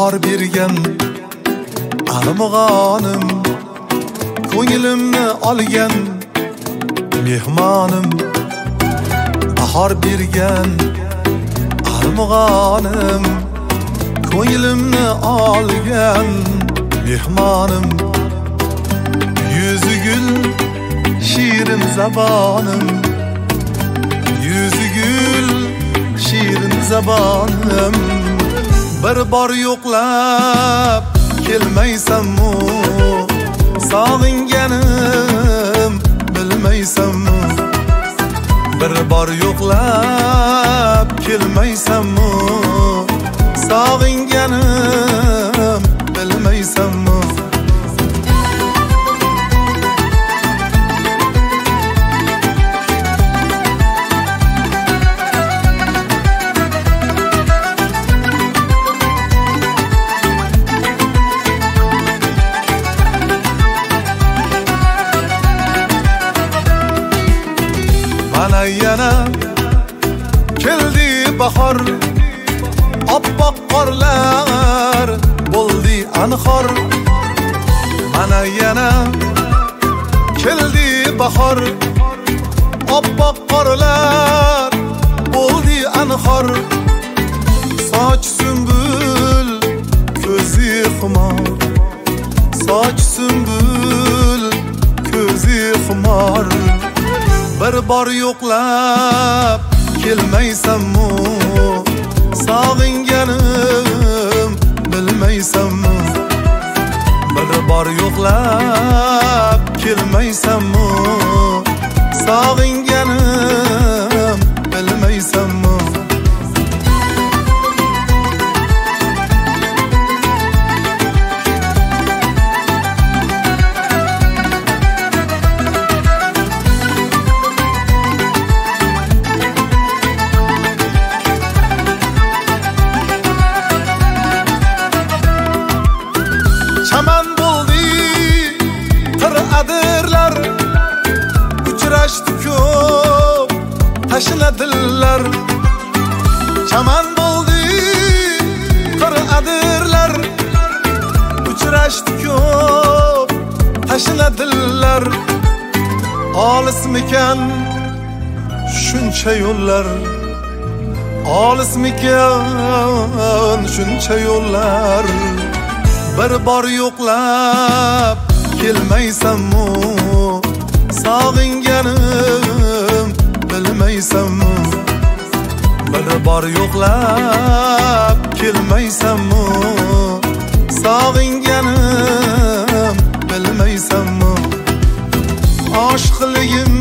bahor bergan armog'onim, ko'nglimni olgan mehmonim. Bahor bergan armog'onim, ko'nglimni olgan mehmonim. Yüzü gül şirin zabanım, yüzü gül şirin zabanım. Bir bor yo'qlab kelmaysanmi, sog'inganim bilmaysanmi? Bir bor yo'qlab kelmaysanmi, sog'inganim bilmaysanmi? Mana yana keldi bahor, oppoq qorlar bo'ldi anhor. Mana yana keldi bahor, oppoq qorlar bo'ldi anhor. Soch sümbül, ko'zi xumor, soch sümbül, ko'zi xumor. Bir bor yo'qlab kelmaysanmi, sog'inganim bilmaysanmi? Bir bor yo'qlab kelmaysanmi, sog'inganim bilmaysanmi? Chaman bo'ldi qir'adirlar, uchrashdi ko'p tashna dillar. Chaman bo'ldi qir'adirlar, uchrashdi ko'p tashna dillar. Olismikan shuncha yo'llar, olismikan shuncha yo'llar. Bir bor yo'qlab kelmaysanmi, sog'inganim bilmaysanmi? Bir bor yo'qlab kelmaysanmi, sog'inganim bilmaysanmi? Oshiqligim